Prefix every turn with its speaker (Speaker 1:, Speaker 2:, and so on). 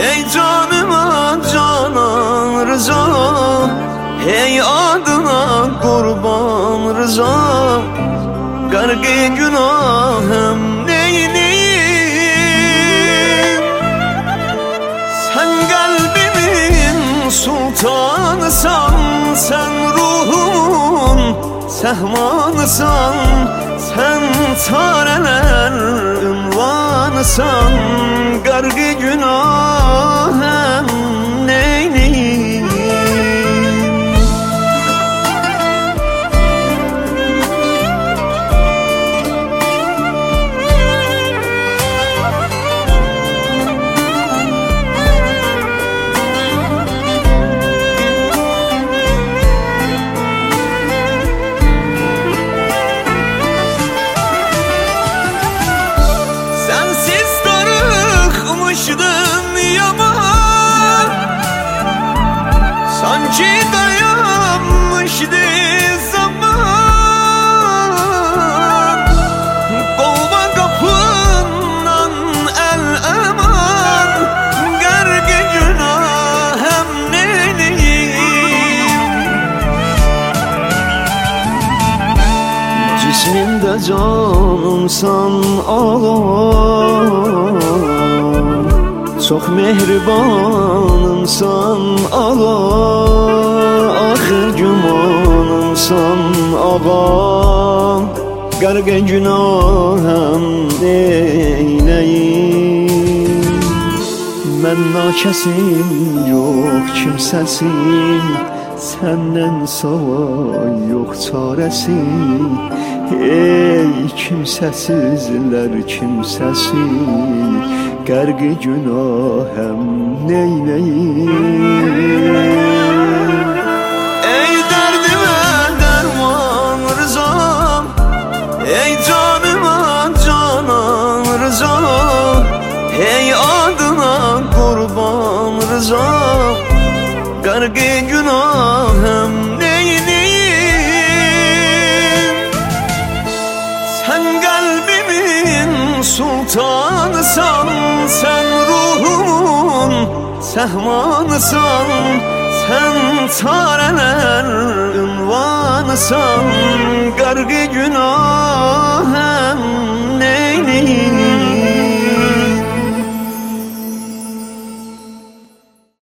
Speaker 1: Ey canıma canan Rıza, ey adına kurban Rıza. Gargı günahım neyleyim? Sen kalbimin sultanısan, sen ruhumun sehmanısan, sen tareler ünvanısan. Gargı günahım neyleyim? Yaman, sanki dayanmıştı zaman. Kovma kapından el eman, gargı günahım neyleyim? Cismimde canımsan ağlar, çok mehribanımsan ağa, ahir gümanımsan ağa. Gargı günahım neyleyim? Mən nakəsim, yox kimsəsim, səndən savay yox çarəsi. Ey kimsəsizlər kimsəsi, gargı günahım neyleyim? Ey derdime derman Rıza, ey canıma canan Rıza, ey adına kurban Rıza. Gargı günahım neyleyim? Sen kalbimin sultanısan, sen ruhumun sehmanısan, sen tareler ünvanısan. Gargı günah